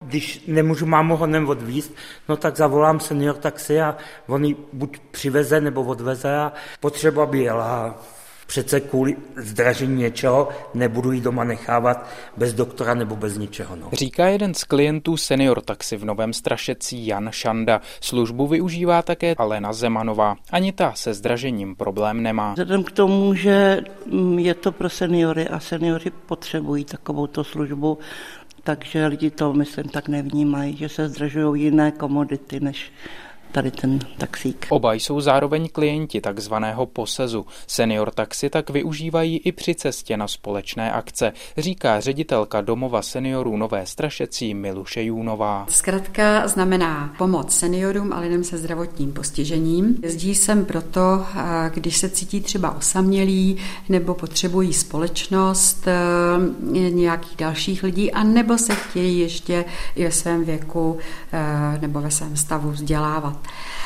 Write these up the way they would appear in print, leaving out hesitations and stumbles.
když nemůžu mámu honem odvízt, no tak zavolám senior taxi a on ji buď přiveze nebo odveze a potřeba by jela. Přece kvůli zdražení něčeho nebudu ji doma nechávat bez doktora nebo bez ničeho. No. Říká jeden z klientů Senior Taxi v Novém Strašecí Jan Šanda. Službu využívá také Alena Zemanová. Ani ta se zdražením problém nemá. Vzhledem k tomu, že je to pro seniory a seniori potřebují takovouto službu, takže lidi to, myslím, tak nevnímají, že se zdražují jiné komodity než tady ten taxík. Oba jsou zároveň klienti takzvaného posezu. Senior Taxi tak využívají i při cestě na společné akce, říká ředitelka domova seniorů Nové Strašecí Miluše Jůnová. Zkratka znamená pomoc seniorům a lidem se zdravotním postižením. Jezdí sem proto, když se cítí třeba osamělí nebo potřebují společnost nějakých dalších lidí, a nebo se chtějí ještě i ve svém věku nebo ve svém stavu vzdělávat.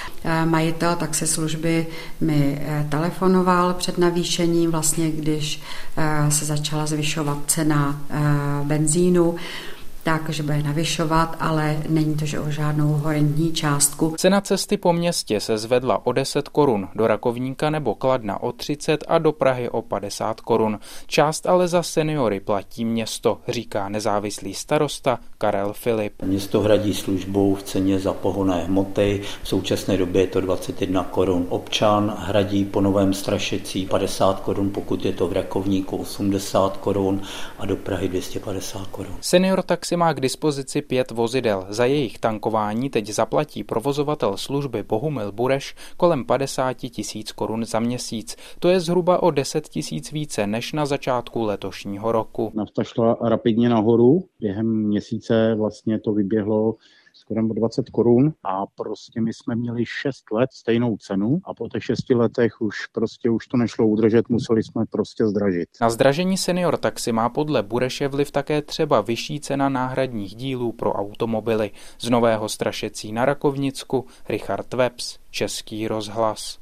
Majitel taxislužby mi telefonoval před navýšením, vlastně když se začala zvyšovat cena benzínu, takže bude navyšovat, ale není to, že o žádnou horentní částku. Cena cesty po městě se zvedla o 10 korun, do Rakovníka nebo Kladna o 30 a do Prahy o 50 korun. Část ale za seniory platí město, říká nezávislý starosta Karel Filip. Město hradí službu v ceně za pohonné hmoty, v současné době je to 21 korun. Občan hradí po Novém Strašecí 50 korun, pokud je to v Rakovníku 80 korun a do Prahy 250 korun. Senior Taxi má k dispozici 5 vozidel. Za jejich tankování teď zaplatí provozovatel služby Bohumil Bureš kolem 50 000 korun za měsíc. To je zhruba o 10 000 více než na začátku letošního roku. Nafta šla rapidně nahoru, během měsíce vlastně to vyběhlo skoro o 20 korun a prostě my jsme měli 6 let stejnou cenu a po těch 6 letech už to nešlo udržet, museli jsme prostě zdražit. Na zdražení Senior Taxi má podle Bureše vliv také třeba vyšší cena náhradních dílů pro automobily. Z Nového Strašecí na Rakovnicku Richard Webs, Český rozhlas.